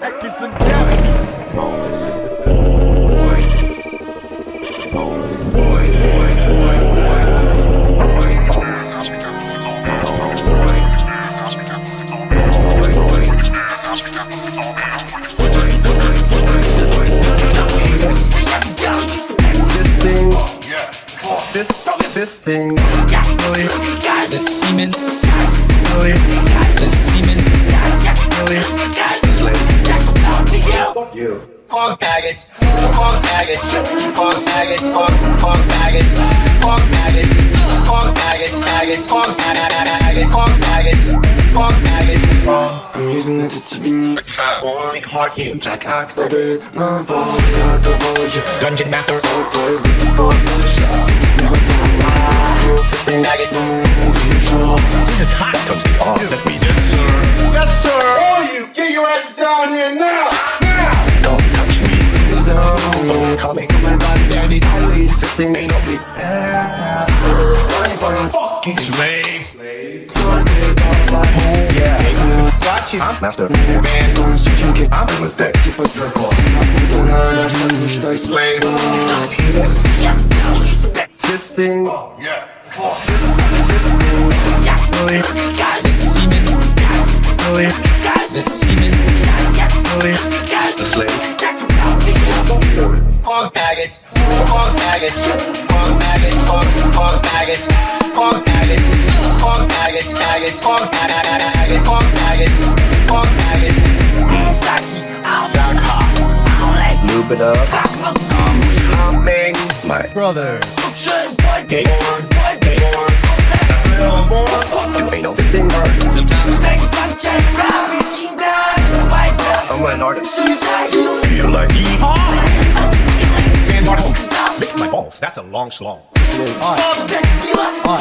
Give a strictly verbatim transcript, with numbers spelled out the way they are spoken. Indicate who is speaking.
Speaker 1: Cactus and Galaxy. This, this thing, really,
Speaker 2: the semen,
Speaker 1: really,
Speaker 2: the semen,
Speaker 1: really,
Speaker 3: Fuck you.
Speaker 4: Fuck maggots, fuck maggots, fuck maggots, fuck, fuck maggots, fuck maggots, fuck maggots, maggots, fuck maggots, fuck maggots, fuck maggots.
Speaker 5: I'm using it to тебе
Speaker 3: Only hard hit.
Speaker 5: как акторы на поле доводят.
Speaker 3: Dungeon Master. This is hot. Don't speak off. Let me. Yes, sir.
Speaker 1: yes sir.
Speaker 3: All you, get your ass down here now. Now. Don't touch me. I'm coming.
Speaker 5: My body daddy always
Speaker 3: This thing ain't no big.
Speaker 1: Fucking
Speaker 3: Slave. Slave. Oh yeah. Got you. I'm master. Man.
Speaker 5: Don't switch and kick.
Speaker 3: I'm a mistake.
Speaker 5: Типа драко. Напутал на рождение, не считай.
Speaker 3: Slave.
Speaker 1: this thing,
Speaker 3: Yeah.
Speaker 1: really,
Speaker 2: the semen,
Speaker 1: really,
Speaker 2: the semen,
Speaker 1: really,
Speaker 3: The slave.
Speaker 4: Fuck maggots, fuck maggots, fuck maggots, fuck, fuck maggots, fuck maggots, fuck maggots, maggots, fuck maggots, fuck maggots, fuck maggots.
Speaker 3: Sound hot.
Speaker 1: lube it up.
Speaker 3: I'm coming. My
Speaker 1: Brother,
Speaker 3: game on. Game on. You ain't no this thing hard.
Speaker 2: sometimes
Speaker 3: I'm an artist. Feel like yeehaw. Stand hard. Lick my balls. That's a long schlong.
Speaker 1: alright,